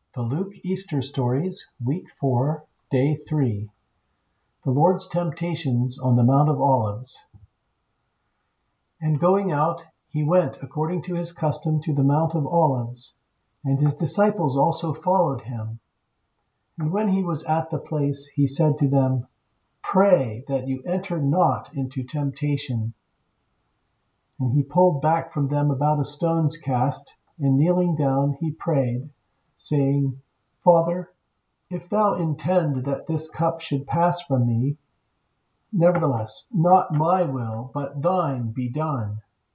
The Luke Easter Stories, Week 4, Day 3. The Lord's Temptations on the Mount of Olives. And going out, he went according to his custom to the Mount of Olives, and his disciples also followed him. And when he was at the place, he said to them, "Pray that you enter not into temptation." And he pulled back from them about a stone's cast, and kneeling down, he prayed, saying, "Father, if thou intend that this cup should pass from me, nevertheless, not my will, but thine be done."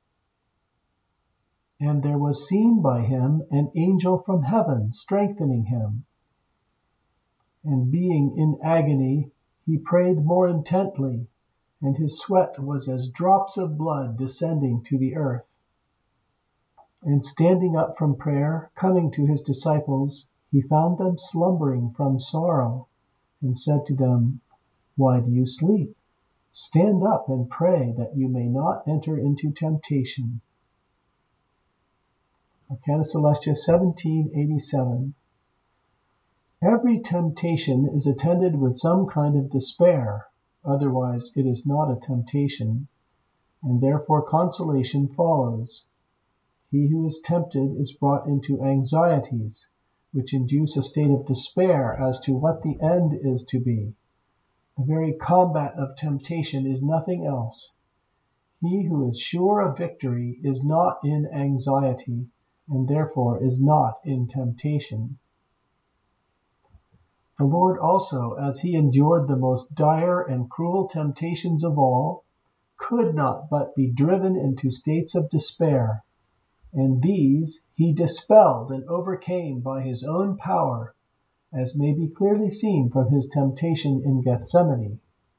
And there was seen by him an angel from heaven, strengthening him. And being in agony, he prayed more intently, and his sweat was as drops of blood descending to the earth. And standing up from prayer, coming to his disciples, he found them slumbering from sorrow, and said to them, "Why do you sleep? Stand up and pray that you may not enter into temptation." Arcana Celestia 1787. Every temptation is attended with some kind of despair, otherwise it is not a temptation, and therefore consolation follows. He who is tempted is brought into anxieties, which induce a state of despair as to what the end is to be. The very combat of temptation is nothing else. He who is sure of victory is not in anxiety, and therefore is not in temptation. The Lord also, as he endured the most dire and cruel temptations of all, could not but be driven into states of despair, and these he dispelled and overcame by his own power, as may be clearly seen from his temptation in Gethsemane.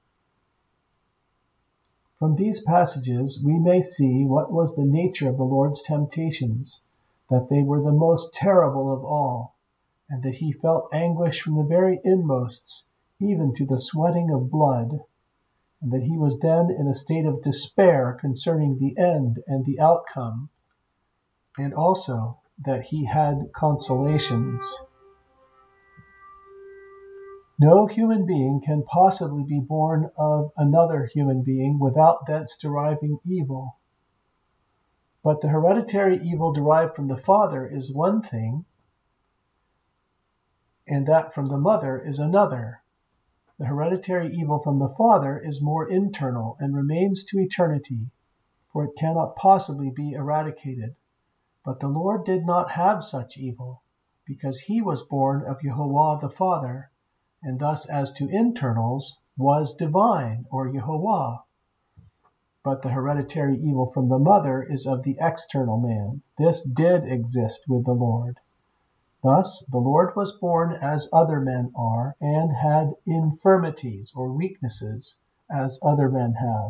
From these passages we may see what was the nature of the Lord's temptations, that they were the most terrible of all, and that he felt anguish from the very inmosts, even to the sweating of blood, and that he was then in a state of despair concerning the end and the outcome, and also that he had consolations. No human being can possibly be born of another human being without thence deriving evil. But the hereditary evil derived from the father is one thing, and that from the mother is another. The hereditary evil from the father is more internal and remains to eternity, for it cannot possibly be eradicated. But the Lord did not have such evil, because he was born of Yehovah the Father, and thus as to internals was divine, or Yehovah. But the hereditary evil from the mother is of the external man. This did exist with the Lord. Thus the Lord was born as other men are, and had infirmities or weaknesses as other men have.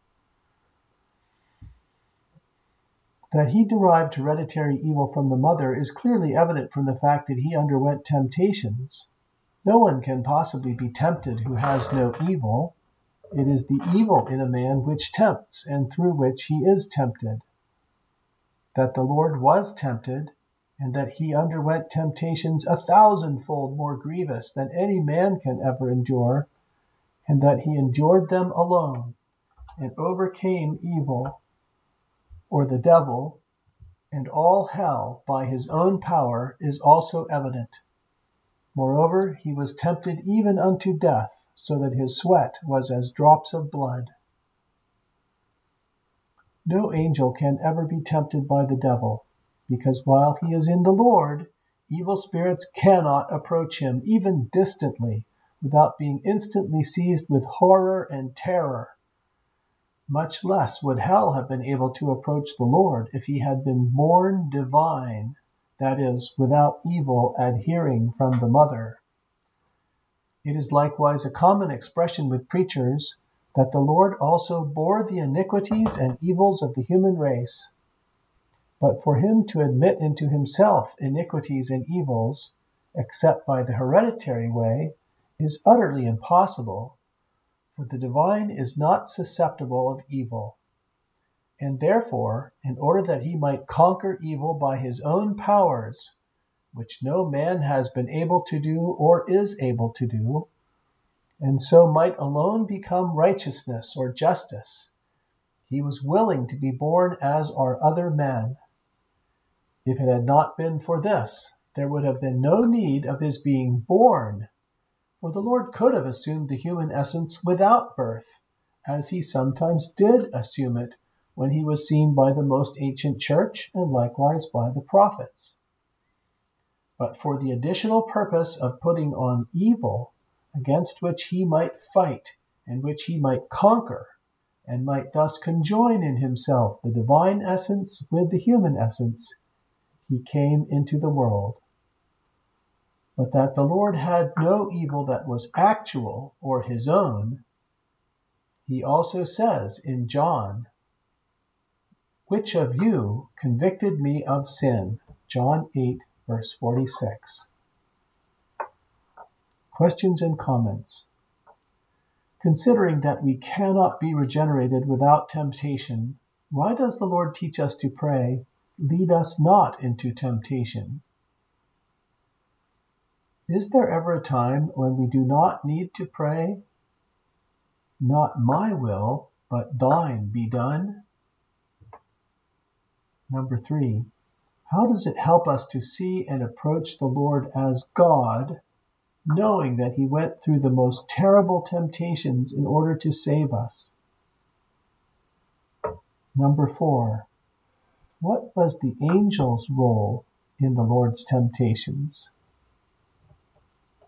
That he derived hereditary evil from the mother is clearly evident from the fact that he underwent temptations. No one can possibly be tempted who has no evil. It is the evil in a man which tempts, and through which he is tempted. That the Lord was tempted, and that he underwent temptations 1,000-fold more grievous than any man can ever endure, and that he endured them alone, and overcame evil, or the devil, and all hell by his own power, is also evident. Moreover, he was tempted even unto death, so that his sweat was as drops of blood. No angel can ever be tempted by the devil, because while he is in the Lord, evil spirits cannot approach him, even distantly, without being instantly seized with horror and terror. Much less would hell have been able to approach the Lord if he had been born divine, that is, without evil adhering from the mother. It is likewise a common expression with preachers that the Lord also bore the iniquities and evils of the human race. But for him to admit into himself iniquities and evils, except by the hereditary way, is utterly impossible. For the divine is not susceptible of evil. And therefore, in order that he might conquer evil by his own powers, which no man has been able to do or is able to do, and so might alone become righteousness or justice. He was willing to be born as are other men. If it had not been for this, there would have been no need of his being born, for the Lord could have assumed the human essence without birth, as he sometimes did assume it when he was seen by the most ancient church and likewise by the prophets. But for the additional purpose of putting on evil, against which he might fight and which he might conquer, and might thus conjoin in himself the divine essence with the human essence, he came into the world. But that the Lord had no evil that was actual or his own, he also says in John, "Which of you convicted me of sin?" John 8, verse 46. Questions and comments. Considering that we cannot be regenerated without temptation, why does the Lord teach us to pray, "Lead us not into temptation"? Is there ever a time when we do not need to pray, "Not my will, but thine be done"? Number 3, how does it help us to see and approach the Lord as God, knowing that he went through the most terrible temptations in order to save us? Number 4, what was the angel's role in the Lord's temptations?